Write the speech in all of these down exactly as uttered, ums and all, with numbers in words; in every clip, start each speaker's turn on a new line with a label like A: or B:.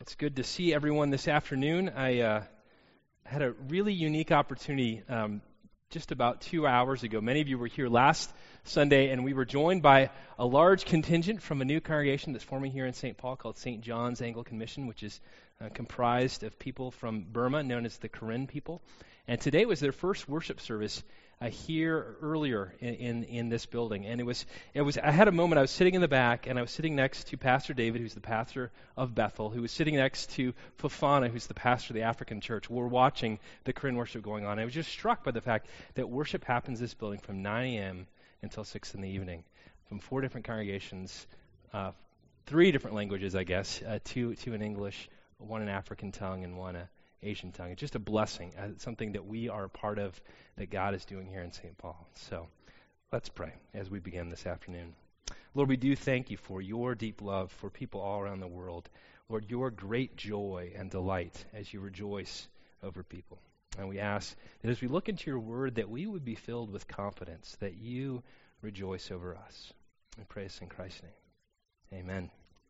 A: It's good to see everyone this afternoon. I uh, had a really unique opportunity um, just about two hours ago. Many of you were here last Sunday, and we were joined by a large contingent from a new congregation that's forming here in Saint Paul called Saint John's Anglican Mission, which is uh, comprised of people from Burma, known as the Karen people. And today was their first worship service uh, here earlier in, in in this building, and it was it was. I had a moment. I was sitting in the back, and I was sitting next to Pastor David, who's the pastor of Bethel, who was sitting next to Fafana, who's the pastor of the African church. We're watching the Karen worship going on. And I was just struck by the fact that worship happens in this building from nine a.m. until six in the evening, from four different congregations, uh, three different languages, I guess, uh, two two in English, one in African tongue, and one a Asian tongue. It's just a blessing, uh, something that we are a part of, that God is doing here in Saint Paul. So let's pray as we begin this afternoon. Lord, we do thank you for your deep love for people all around the world. Lord, your great joy and delight as you rejoice over people. And we ask that as we look into your word, that we would be filled with confidence that you rejoice over us. We pray this in Christ's name. Amen.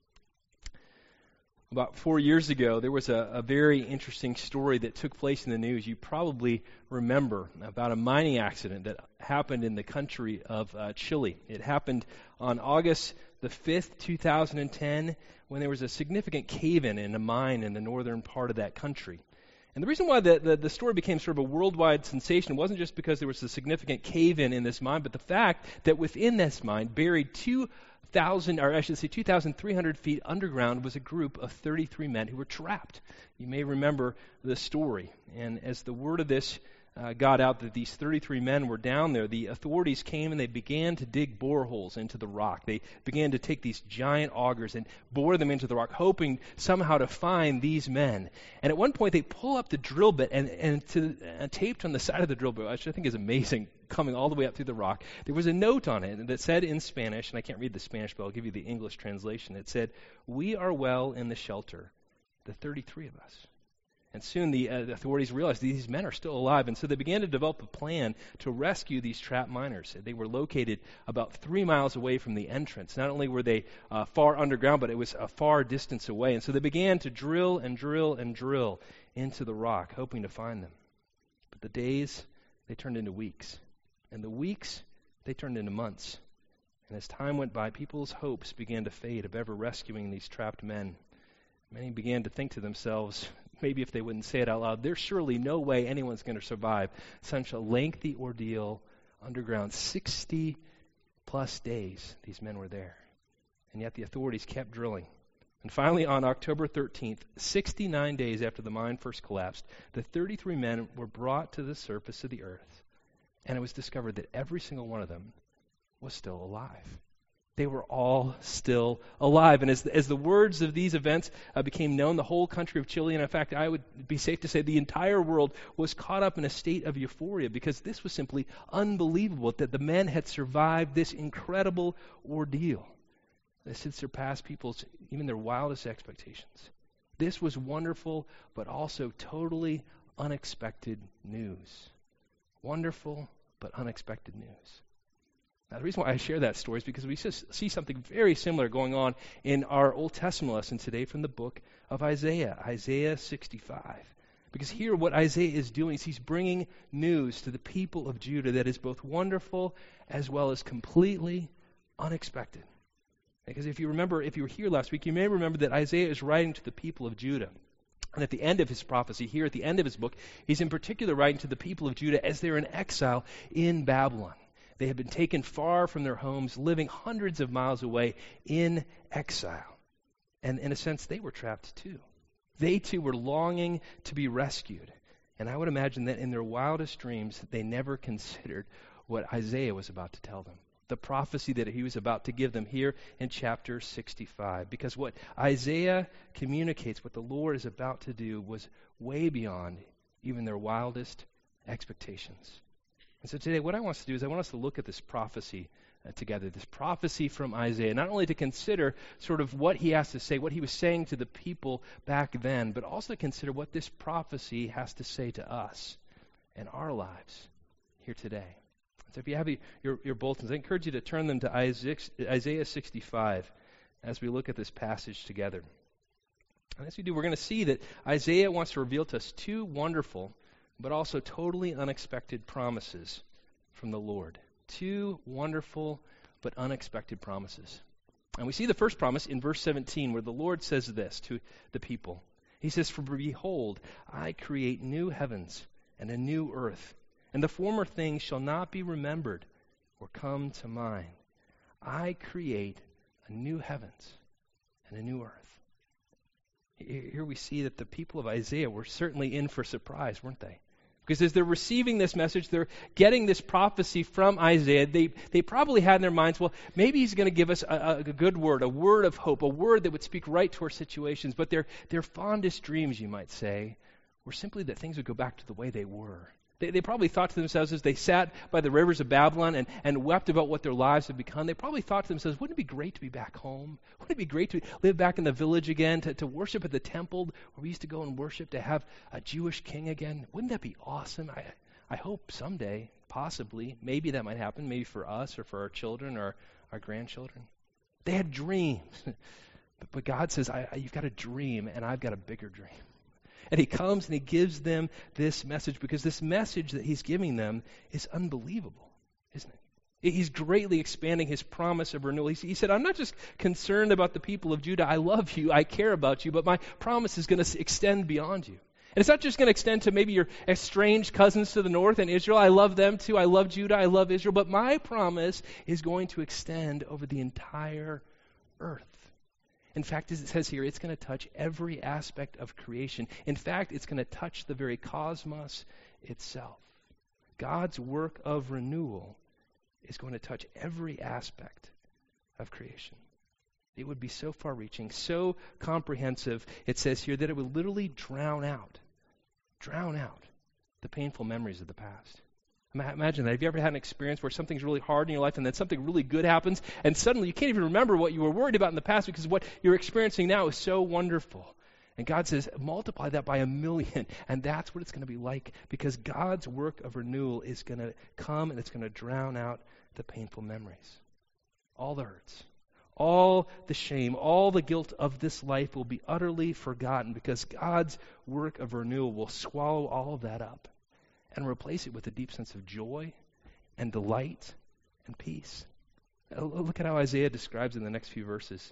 A: About four years ago, there was a, a very interesting story that took place in the news. You probably remember about a mining accident that happened in the country of uh, Chile. It happened on August the fifth, two thousand ten, when there was a significant cave-in in a mine in the northern part of that country. And the reason why the, the, the story became sort of a worldwide sensation wasn't just because there was a significant cave-in in this mine, but the fact that within this mine, buried two thousand, or I should say two thousand three hundred feet underground, was a group of thirty-three men who were trapped. You may remember the story. And as the word of this uh, got out that these thirty-three men were down there, the authorities came and they began to dig boreholes into the rock. They began to take these giant augers and bore them into the rock, hoping somehow to find these men. And at one point they pull up the drill bit, and, and to, uh, taped on the side of the drill bit, which I think is amazing, coming all the way up through the rock, there was a note on it that said in Spanish, and I can't read the Spanish, but I'll give you the English translation. It said, "We are well in the shelter, the thirty-three of us." And soon the, uh, the authorities realized these men are still alive, and so they began to develop a plan to rescue these trapped miners. They were located about three miles away from the entrance. Not only were they uh, far underground, but it was a far distance away. And so they began to drill and drill and drill into the rock, hoping to find them. But the days, they turned into weeks. And the weeks, they turned into months. And as time went by, people's hopes began to fade of ever rescuing these trapped men. Many began to think to themselves, maybe if they wouldn't say it out loud, there's surely no way anyone's going to survive such a lengthy ordeal underground. sixty plus days these men were there. And yet the authorities kept drilling. And finally, on October thirteenth, sixty-nine days after the mine first collapsed, the thirty-three men were brought to the surface of the earth. And it was discovered that every single one of them was still alive. They were all still alive. And as, as the words of these events uh, became known, the whole country of Chile, and in fact, I would be safe to say the entire world, was caught up in a state of euphoria, because this was simply unbelievable that the men had survived this incredible ordeal. This had surpassed people's, even their wildest expectations. This was wonderful, but also totally unexpected news. Wonderful, but unexpected news. Now, the reason why I share that story is because we see something very similar going on in our Old Testament lesson today from the book of Isaiah, Isaiah sixty-five. Because here what Isaiah is doing is he's bringing news to the people of Judah that is both wonderful as well as completely unexpected. Because if you remember, if you were here last week, you may remember that Isaiah is writing to the people of Judah. And at the end of his prophecy, here at the end of his book, he's in particular writing to the people of Judah as they're in exile in Babylon. They had been taken far from their homes, living hundreds of miles away in exile. And in a sense, they were trapped too. They too were longing to be rescued. And I would imagine that in their wildest dreams, they never considered what Isaiah was about to tell them. The prophecy that he was about to give them here in chapter sixty-five. Because what Isaiah communicates, what the Lord is about to do, was way beyond even their wildest expectations. And so today what I want us to do is I want us to look at this prophecy uh, together, this prophecy from Isaiah, not only to consider sort of what he has to say, what he was saying to the people back then, but also to consider what this prophecy has to say to us and our lives here today. So if you have your, your bulletins, I encourage you to turn them to Isaiah sixty-five as we look at this passage together. And as we do, we're going to see that Isaiah wants to reveal to us two wonderful, but also totally unexpected promises from the Lord. Two wonderful, but unexpected promises. And we see the first promise in verse seventeen, where the Lord says this to the people. He says, "For behold, I create new heavens and a new earth, and the former things shall not be remembered or come to mind. I create a new heavens and a new earth." Here we see that the people of Isaiah were certainly in for a surprise, weren't they? Because as they're receiving this message, they're getting this prophecy from Isaiah, they, they probably had in their minds, well, maybe he's going to give us a, a good word, a word of hope, a word that would speak right to our situations. But their, their fondest dreams, you might say, were simply that things would go back to the way they were. They, they probably thought to themselves as they sat by the rivers of Babylon and, and wept about what their lives had become, they probably thought to themselves, wouldn't it be great to be back home? Wouldn't it be great to live back in the village again, to, to worship at the temple where we used to go and worship, to have a Jewish king again? Wouldn't that be awesome? I, I hope someday, possibly, maybe that might happen, maybe for us or for our children or our grandchildren. They had dreams. but, but God says, I, I, you've got a dream, and I've got a bigger dream. And he comes and he gives them this message, because this message that he's giving them is unbelievable, isn't it? He's greatly expanding his promise of renewal. He, he said, I'm not just concerned about the people of Judah. I love you. I care about you. But my promise is going to extend beyond you. And it's not just going to extend to maybe your estranged cousins to the north and Israel. I love them too. I love Judah. I love Israel. But my promise is going to extend over the entire earth. In fact, as it says here, it's going to touch every aspect of creation. In fact, it's going to touch the very cosmos itself. God's work of renewal is going to touch every aspect of creation. It would be so far-reaching, so comprehensive, it says here, that it would literally drown out, drown out the painful memories of the past. Imagine that. Have you ever had an experience where something's really hard in your life and then something really good happens and suddenly you can't even remember what you were worried about in the past because what you're experiencing now is so wonderful? And God says, multiply that by a million, and that's what it's going to be like, because God's work of renewal is going to come and it's going to drown out the painful memories. All the hurts, all the shame, all the guilt of this life will be utterly forgotten, because God's work of renewal will swallow all of that up and replace it with a deep sense of joy and delight and peace. Look at how Isaiah describes in the next few verses.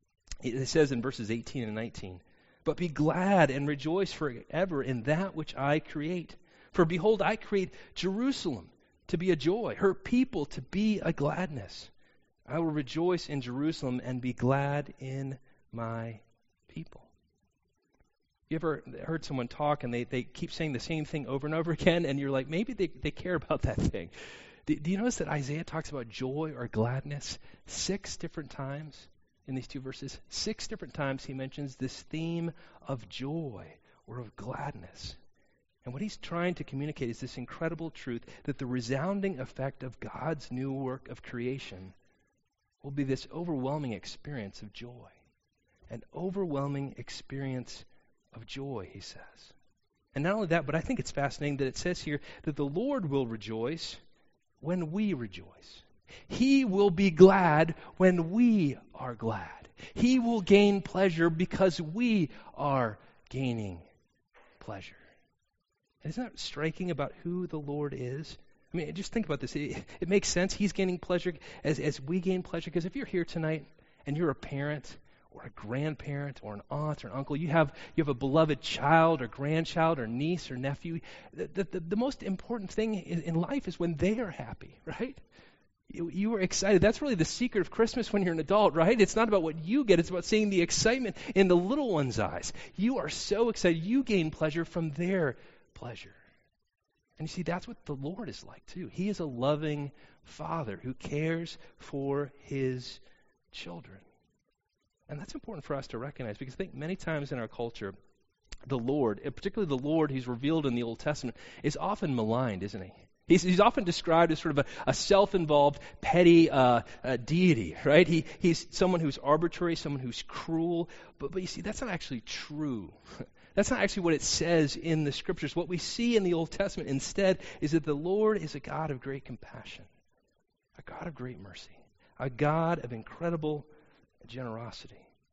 A: It says in verses eighteen and nineteen, "But be glad and rejoice forever in that which I create. For behold, I create Jerusalem to be a joy, her people to be a gladness. I will rejoice in Jerusalem and be glad in my people." You ever heard someone talk and they, they keep saying the same thing over and over again, and you're like, maybe they, they care about that thing. Do, do you notice that Isaiah talks about joy or gladness six different times in these two verses? Six different times he mentions this theme of joy or of gladness. And what he's trying to communicate is this incredible truth that the resounding effect of God's new work of creation will be this overwhelming experience of joy. An overwhelming experience of joy, he says. And not only that, but I think it's fascinating that it says here that the Lord will rejoice when we rejoice. He will be glad when we are glad. He will gain pleasure because we are gaining pleasure. And isn't that striking about who the Lord is? I mean, just think about this. It, it makes sense. He's gaining pleasure as, as we gain pleasure. Because if you're here tonight and you're a parent or a grandparent or an aunt or an uncle, you have you have a beloved child or grandchild or niece or nephew, the, the, the most important thing in, in life is when they are happy, right? You, you are excited. That's really the secret of Christmas when you're an adult, right? It's not about what you get. It's about seeing the excitement in the little one's eyes. You are so excited. You gain pleasure from their pleasure. And you see, that's what the Lord is like too. He is a loving Father who cares for His children. And that's important for us to recognize, because I think many times in our culture, the Lord, particularly the Lord who's revealed in the Old Testament, is often maligned, isn't he? He's, he's often described as sort of a, a self-involved, petty uh, uh, deity, right? He, he's someone who's arbitrary, someone who's cruel. But, but you see, that's not actually true. That's not actually what it says in the Scriptures. What we see in the Old Testament instead is that the Lord is a God of great compassion, a God of great mercy, a God of incredible generosity.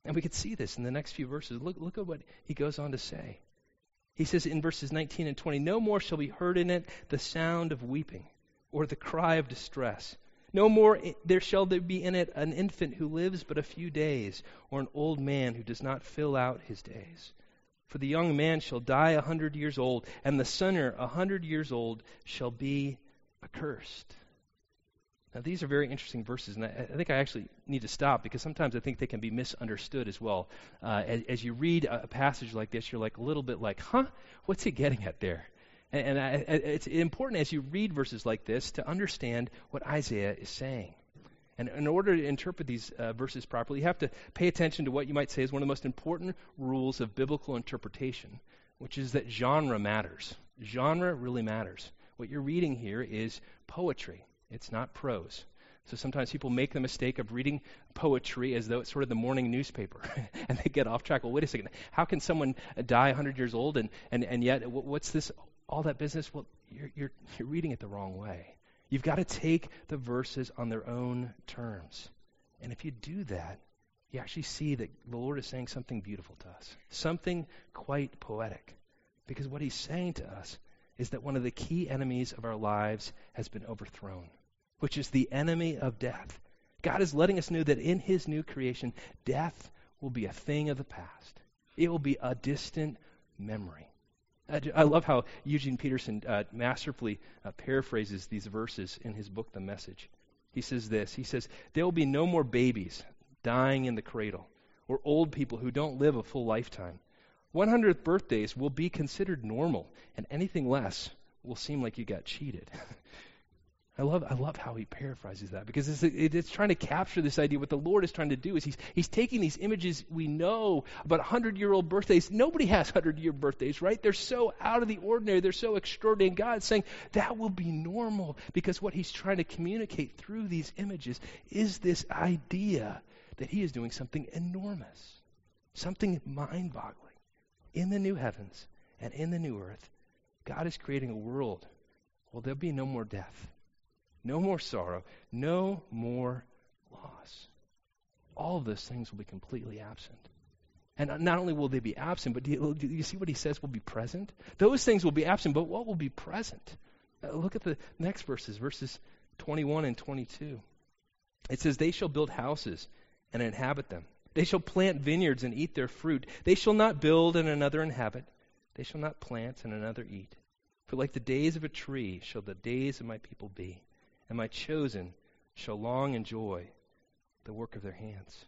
A: And we could see this in the next few verses. Look, look at what he goes on to say. He says in verses nineteen and twenty, "No more shall be heard in it the sound of weeping or the cry of distress. No more there shall there be in it an infant who lives but a few days, or an old man who does not fill out his days. For the young man shall die a hundred years old, and the sinner a hundred years old shall be accursed." Now, these are very interesting verses, and I, I think I actually need to stop because sometimes I think they can be misunderstood as well. Uh, as, as you read a, a passage like this, you're like a little bit like, huh? What's he getting at there? And, and I, it's important as you read verses like this to understand what Isaiah is saying. And in order to interpret these uh, verses properly, you have to pay attention to what you might say is one of the most important rules of biblical interpretation, which is that genre matters. Genre really matters. What you're reading here is poetry. It's not prose. So sometimes people make the mistake of reading poetry as though it's sort of the morning newspaper, and they get off track. Well, wait a second. How can someone die one hundred years old, and, and, and yet what's this, all that business? Well, you're, you're, you're reading it the wrong way. You've got to take the verses on their own terms. And if you do that, you actually see that the Lord is saying something beautiful to us, something quite poetic. Because what he's saying to us is that one of the key enemies of our lives has been overthrown, which is the enemy of death. God is letting us know that in his new creation, death will be a thing of the past. It will be a distant memory. I, I love how Eugene Peterson uh, masterfully uh, paraphrases these verses in his book, The Message. He says this, he says, "There will be no more babies dying in the cradle, or old people who don't live a full lifetime. hundredth birthdays will be considered normal, and anything less will seem like you got cheated." I love I love how he paraphrases that, because it's, it, it's trying to capture this idea. What the Lord is trying to do is he's he's taking these images we know about hundred-year-old birthdays. Nobody has hundred-year birthdays, right? They're so out of the ordinary. They're so extraordinary. And God's saying that will be normal, because what he's trying to communicate through these images is this idea that he is doing something enormous, something mind-boggling. In the new heavens and in the new earth, God is creating a world. Well, there'll be no more death. No more sorrow, no more loss. All of those things will be completely absent. And not only will they be absent, but do you, do you see what he says will be present? Those things will be absent, but what will be present? Uh, look at the next verses, verses twenty-one and twenty-two. It says, "They shall build houses and inhabit them. They shall plant vineyards and eat their fruit. They shall not build and another inhabit. They shall not plant and another eat. For like the days of a tree shall the days of my people be. And my chosen shall long enjoy the work of their hands."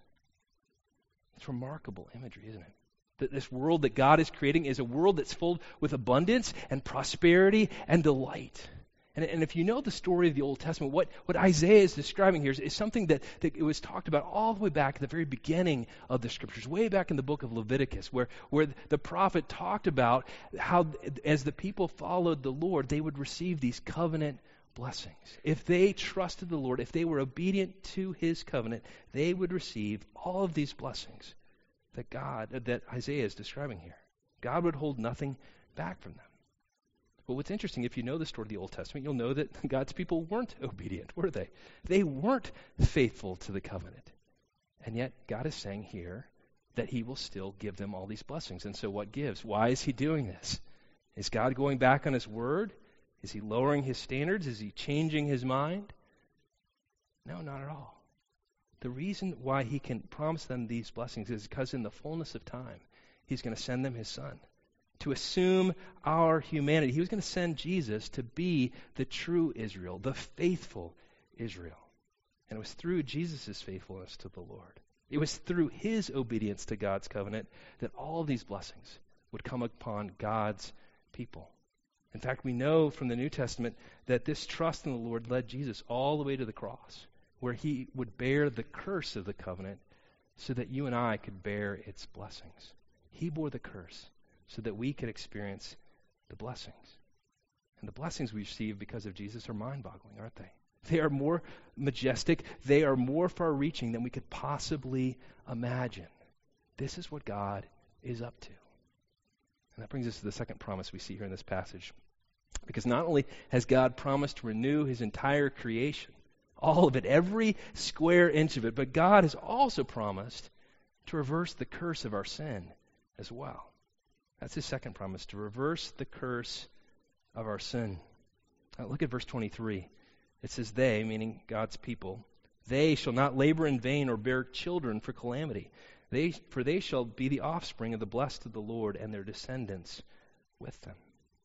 A: It's remarkable imagery, isn't it? That this world that God is creating is a world that's filled with abundance and prosperity and delight. And, and if you know the story of the Old Testament, what, what Isaiah is describing here is, is something that, that it was talked about all the way back at the very beginning of the Scriptures, way back in the book of Leviticus, where, where the prophet talked about how as the people followed the Lord, they would receive these covenant blessings. If they trusted the Lord, if they were obedient to his covenant, they would receive all of these blessings that God, that Isaiah is describing here. God would hold nothing back from them. But what's interesting, if you know the story of the Old Testament, you'll know that God's people weren't obedient, were they? They weren't faithful to the covenant. And yet God is saying here that he will still give them all these blessings. And so what gives? Why is he doing this? Is God going back on his word? Is he lowering his standards? Is he changing his mind? No, not at all. The reason why he can promise them these blessings is because in the fullness of time, he's going to send them his son to assume our humanity. He was going to send Jesus to be the true Israel, the faithful Israel. And it was through Jesus' faithfulness to the Lord. It was through his obedience to God's covenant that all of these blessings would come upon God's people. In fact, we know from the New Testament that this trust in the Lord led Jesus all the way to the cross, where he would bear the curse of the covenant so that you and I could bear its blessings. He bore the curse so that we could experience the blessings. And the blessings we receive because of Jesus are mind-boggling, aren't they? They are more majestic. They are more far-reaching than we could possibly imagine. This is what God is up to. And that brings us to the second promise we see here in this passage. Because not only has God promised to renew his entire creation, all of it, every square inch of it, but God has also promised to reverse the curse of our sin as well. That's his second promise, to reverse the curse of our sin. Now look at verse twenty-three. It says, they, meaning God's people, they shall not labor in vain or bear children for calamity. They, for they shall be the offspring of the blessed of the Lord, and their descendants with them.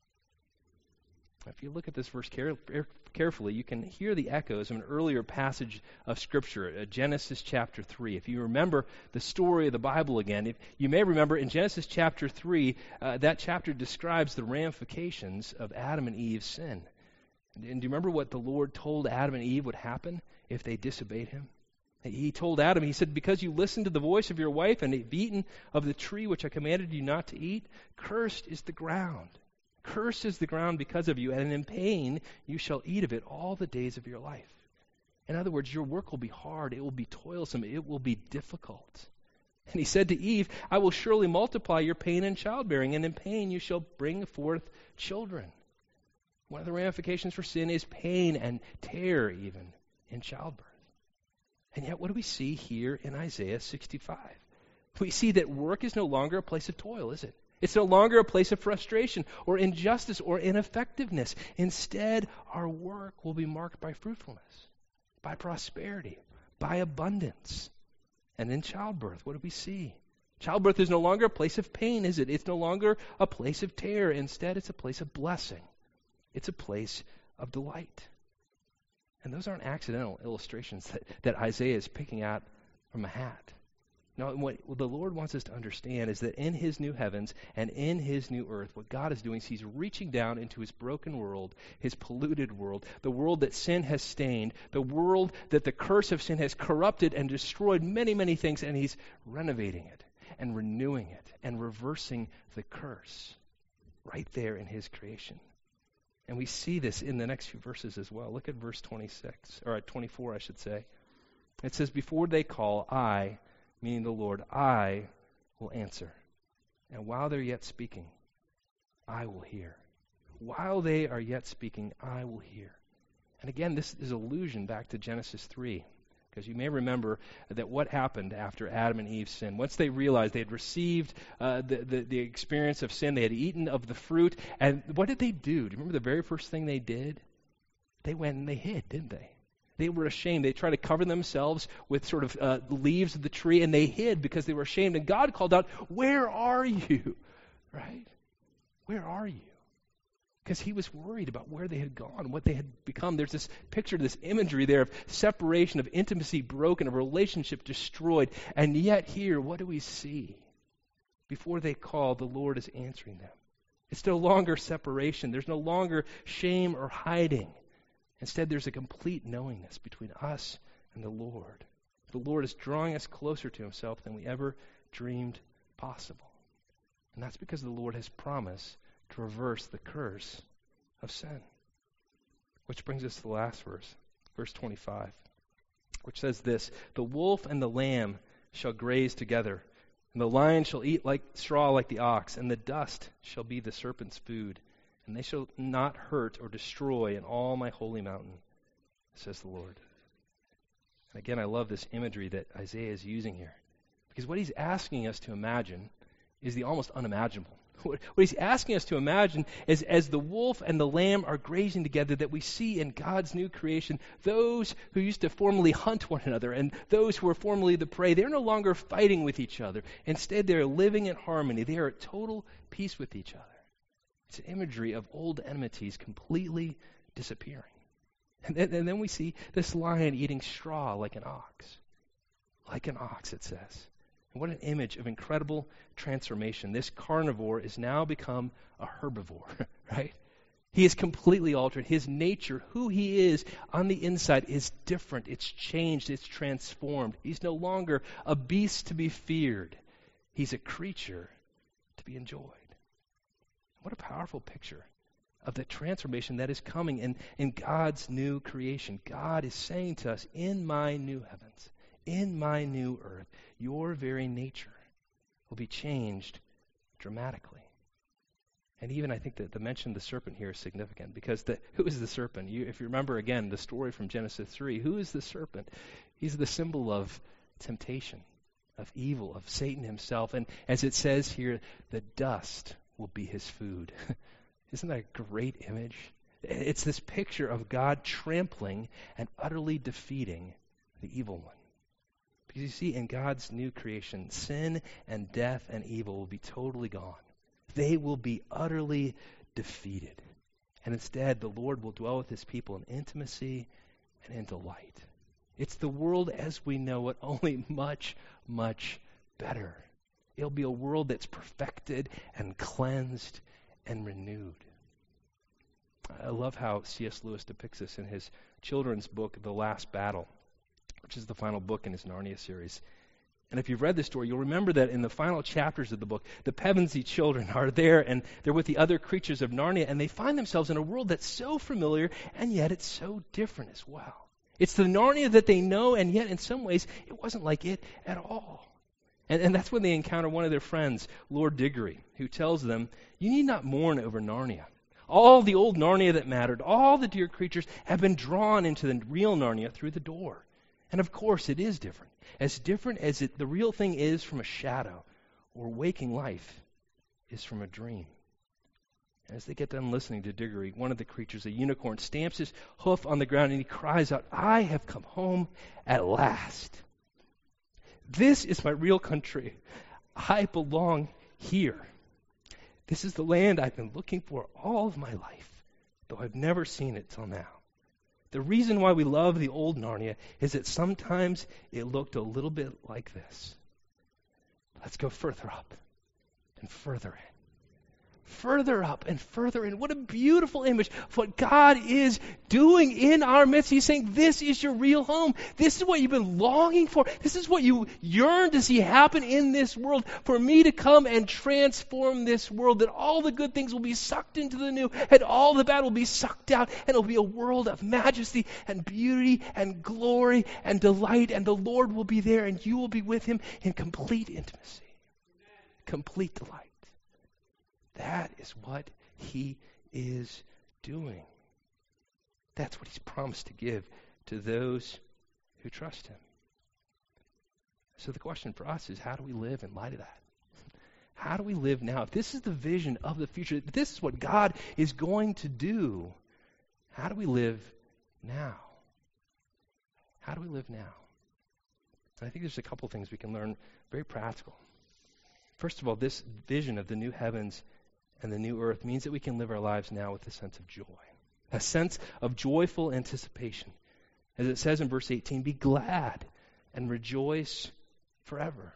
A: If you look at this verse care, carefully, you can hear the echoes of an earlier passage of Scripture, uh, Genesis chapter three. If you remember the story of the Bible again, if you may remember in Genesis chapter three, uh, that chapter describes the ramifications of Adam and Eve's sin. And, and do you remember what the Lord told Adam and Eve would happen if they disobeyed him? He told Adam, he said, because you listened to the voice of your wife and have eaten of the tree which I commanded you not to eat, cursed is the ground. Cursed is the ground because of you, and in pain you shall eat of it all the days of your life. In other words, your work will be hard, it will be toilsome, it will be difficult. And he said to Eve, I will surely multiply your pain in childbearing, and in pain you shall bring forth children. One of the ramifications for sin is pain and tear even in childbirth. And yet what do we see here in Isaiah sixty-five? We see that work is no longer a place of toil, is it? It's no longer a place of frustration or injustice or ineffectiveness. Instead, our work will be marked by fruitfulness, by prosperity, by abundance. And in childbirth, what do we see? Childbirth is no longer a place of pain, is it? It's no longer a place of terror. Instead, it's a place of blessing. It's a place of delight. And those aren't accidental illustrations that, that Isaiah is picking out from a hat. No, what, what the Lord wants us to understand is that in his new heavens and in his new earth, what God is doing is he's reaching down into his broken world, his polluted world, the world that sin has stained, the world that the curse of sin has corrupted and destroyed many, many things, and he's renovating it and renewing it and reversing the curse right there in his creation. And we see this in the next few verses as well. Look at verse twenty-six, or at twenty-four, I should say. It says, before they call, I, meaning the Lord, I will answer. And while they're yet speaking, I will hear. While they are yet speaking, I will hear. And again, this is allusion back to Genesis three. Because you may remember that what happened after Adam and Eve sinned. Once they realized they had received uh, the, the, the experience of sin, they had eaten of the fruit. And what did they do? Do you remember the very first thing they did? They went and they hid, didn't they? They were ashamed. They tried to cover themselves with sort of uh, leaves of the tree, and they hid because they were ashamed. And God called out, where are you? Right? Where are you? Because he was worried about where they had gone, what they had become. There's this picture, this imagery there of separation, of intimacy broken, of relationship destroyed. And yet here, what do we see? Before they call, the Lord is answering them. It's no longer separation. There's no longer shame or hiding. Instead, there's a complete knowingness between us and the Lord. The Lord is drawing us closer to himself than we ever dreamed possible. And that's because the Lord has promised to reverse the curse of sin. Which brings us to the last verse, verse twenty-five, which says this, the wolf and the lamb shall graze together, and the lion shall eat like straw like the ox, and the dust shall be the serpent's food, and they shall not hurt or destroy in all my holy mountain, says the Lord. And again, I love this imagery that Isaiah is using here, because what he's asking us to imagine is the almost unimaginable. What he's asking us to imagine is as the wolf and the lamb are grazing together, that we see in God's new creation, those who used to formerly hunt one another and those who were formerly the prey, they're no longer fighting with each other. Instead, they're living in harmony. They are at total peace with each other. It's an imagery of old enmities completely disappearing. And then, and then we see this lion eating straw like an ox. Like an ox, it says. What an image of incredible transformation. This carnivore is now become a herbivore, right? He is completely altered. His nature, who he is on the inside, is different. It's changed. It's transformed. He's no longer a beast to be feared. He's a creature to be enjoyed. What a powerful picture of the transformation that is coming in, in God's new creation. God is saying to us, in my new heavens, in my new earth, your very nature will be changed dramatically. And even I think that the mention of the serpent here is significant, because the, who is the serpent? You, if you remember again the story from Genesis three, who is the serpent? He's the symbol of temptation. of evil, of Satan himself. And as it says here, the dust will be his food. Isn't that a great image? It's this picture of God trampling and utterly defeating the evil one. Because you see, in God's new creation, sin and death and evil will be totally gone. They will be utterly defeated. And instead, the Lord will dwell with his people in intimacy and in delight. It's the world as we know it, only much, much better. It'll be a world that's perfected and cleansed and renewed. I love how C S Lewis depicts this in his children's book, The Last Battle, which is the final book in his Narnia series. And if you've read this story, you'll remember that in the final chapters of the book, the Pevensey children are there, and they're with the other creatures of Narnia, and they find themselves in a world that's so familiar, and yet it's so different as well. It's the Narnia that they know, and yet in some ways, it wasn't like it at all. And, and that's when they encounter one of their friends, Lord Diggory, who tells them, you need not mourn over Narnia. All the old Narnia that mattered, all the dear creatures have been drawn into the real Narnia through the door. And of course, it is different. As different as it, the real thing is from a shadow, or waking life is from a dream. As they get done listening to Diggory, one of the creatures, a unicorn, stamps his hoof on the ground and he cries out, I have come home at last. This is my real country. I belong here. This is the land I've been looking for all of my life, though I've never seen it till now. The reason why we love the old Narnia is that sometimes it looked a little bit like this. Let's go further up and further in. Further up and further in. What a beautiful image of what God is doing in our midst. He's saying, this is your real home. This is what you've been longing for. This is what you yearn to see happen in this world. For me to come and transform this world, that all the good things will be sucked into the new, and all the bad will be sucked out, and it'll be a world of majesty and beauty and glory and delight, and the Lord will be there, and you will be with him in complete intimacy, complete delight. That is what he is doing. That's what he's promised to give to those who trust him. So the question for us is, how do we live in light of that? How do we live now? If this is the vision of the future, if this is what God is going to do, how do we live now? How do we live now? And I think there's a couple things we can learn, very practical. First of all, this vision of the new heavens and the new earth means that we can live our lives now with a sense of joy, a sense of joyful anticipation. As it says in verse eighteen, be glad and rejoice forever.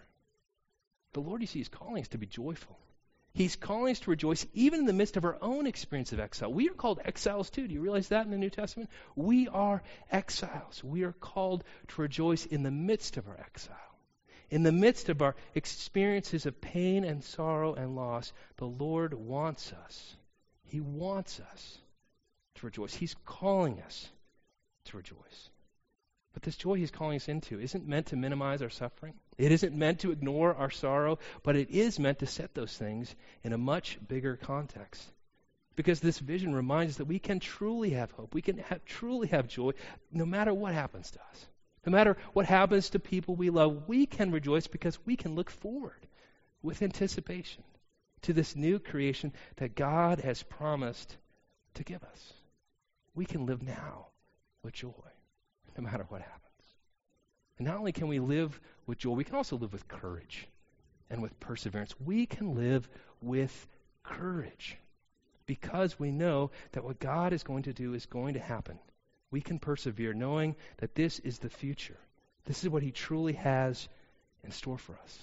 A: The Lord, you see, is calling us to be joyful. He's calling us to rejoice even in the midst of our own experience of exile. We are called exiles too. Do you realize that in the New Testament? We are exiles. We are called to rejoice in the midst of our exile. In the midst of our experiences of pain and sorrow and loss, the Lord wants us. He wants us to rejoice. He's calling us to rejoice. But this joy he's calling us into isn't meant to minimize our suffering. It isn't meant to ignore our sorrow, but it is meant to set those things in a much bigger context. Because this vision reminds us that we can truly have hope. We can have, truly have joy no matter what happens to us. No matter what happens to people we love, we can rejoice because we can look forward with anticipation to this new creation that God has promised to give us. We can live now with joy, no matter what happens. And not only can we live with joy, we can also live with courage and with perseverance. We can live with courage because we know that what God is going to do is going to happen. We can persevere knowing that this is the future. This is what he truly has in store for us.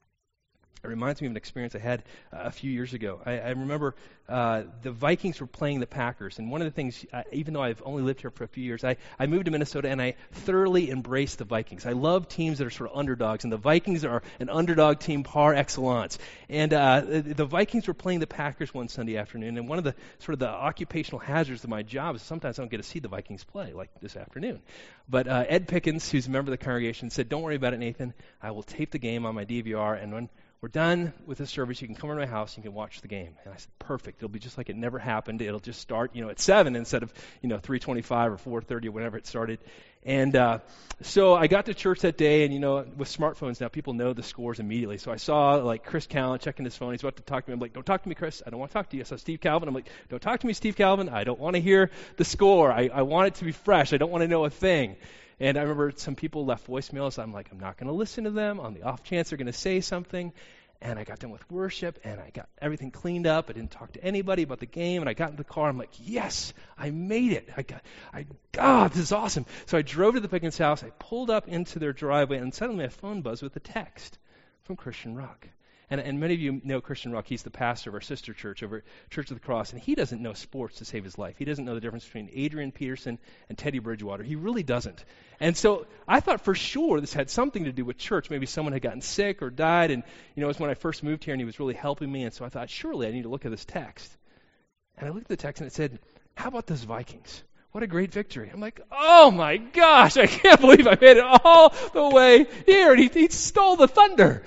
A: It reminds me of an experience I had uh, a few years ago. I, I remember uh, the Vikings were playing the Packers, and one of the things, uh, even though I've only lived here for a few years, I, I moved to Minnesota and I thoroughly embraced the Vikings. I love teams that are sort of underdogs, and the Vikings are an underdog team par excellence. And uh, the, the Vikings were playing the Packers one Sunday afternoon, and one of the sort of the occupational hazards of my job is sometimes I don't get to see the Vikings play, like this afternoon. But uh, Ed Pickens, who's a member of the congregation, said, "Don't worry about it, Nathan. I will tape the game on my D V R, and when we're done with the service. You can come over to my house and you can watch the game. And I said, perfect. It'll be just like it never happened. It'll just start, you know, at seven instead of, you know, three twenty-five or four thirty or whenever it started. And uh, so I got to church that day, and, you know, with smartphones now, people know the scores immediately. So I saw, like, Chris Callen checking his phone. He's about to talk to me. I'm like, don't talk to me, Chris. I don't want to talk to you. I saw Steve Calvin. I'm like, don't talk to me, Steve Calvin. I don't want to hear the score. I, I want it to be fresh. I don't want to know a thing. And I remember some people left voicemails. I'm like, I'm not going to listen to them on the off chance they're going to say something. And I got done with worship, and I got everything cleaned up. I didn't talk to anybody about the game, and I got in the car. I'm like, yes, I made it. I got, I, God, this is awesome. So I drove to the Pickens house. I pulled up into their driveway, and suddenly my phone buzzed with a text from Christian Ruck. And, and many of you know Christian Ruck. He's the pastor of our sister church over at Church of the Cross, and he doesn't know sports to save his life. He doesn't know the difference between Adrian Peterson and Teddy Bridgewater. He really doesn't. And so I thought for sure this had something to do with church. Maybe someone had gotten sick or died, and you know, it was when I first moved here, and he was really helping me. And so I thought, surely I need to look at this text. And I looked at the text, and it said, how about those Vikings? What a great victory. I'm like, oh my gosh, I can't believe I made it all the way here. And he, he stole the thunder.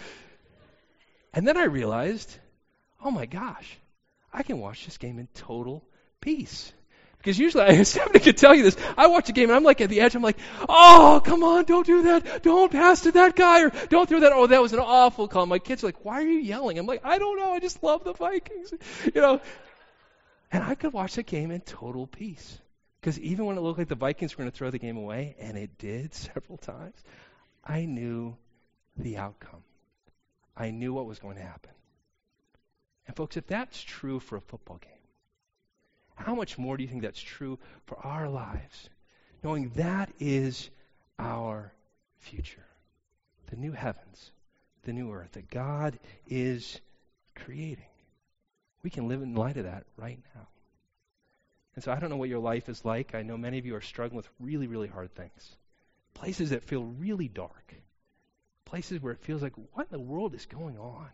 A: And then I realized, oh my gosh, I can watch this game in total peace. Because usually, I Stephanie could tell you this, I watch a game and I'm like at the edge, I'm like, oh, come on, don't do that. Don't pass to that guy, or don't throw that. Oh, that was an awful call. My kids are like, why are you yelling? I'm like, I don't know, I just love the Vikings. You know, and I could watch the game in total peace. Because even when it looked like the Vikings were going to throw the game away, and it did several times, I knew the outcome. I knew what was going to happen. And folks, if that's true for a football game, how much more do you think that's true for our lives? Knowing that is our future. The new heavens, the new earth that God is creating. We can live in light of that right now. And so I don't know what your life is like. I know many of you are struggling with really, really hard things. Places that feel really dark. Places where it feels like, what in the world is going on?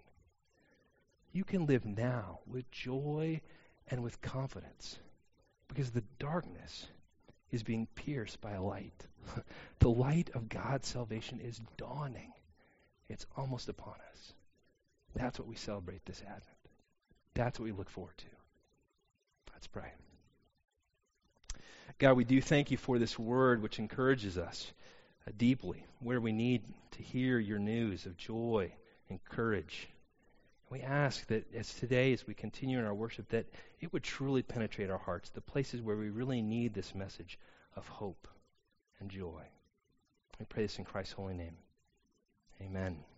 A: You can live now with joy and with confidence, because the darkness is being pierced by a light. The light of God's salvation is dawning. It's almost upon us. That's what we celebrate this Advent. That's what we look forward to. Let's pray. God, we do thank you for this word which encourages us uh, deeply, where we need to hear your news of joy and courage. We ask that as today, as we continue in our worship, that it would truly penetrate our hearts, the places where we really need this message of hope and joy. We pray this in Christ's holy name. Amen.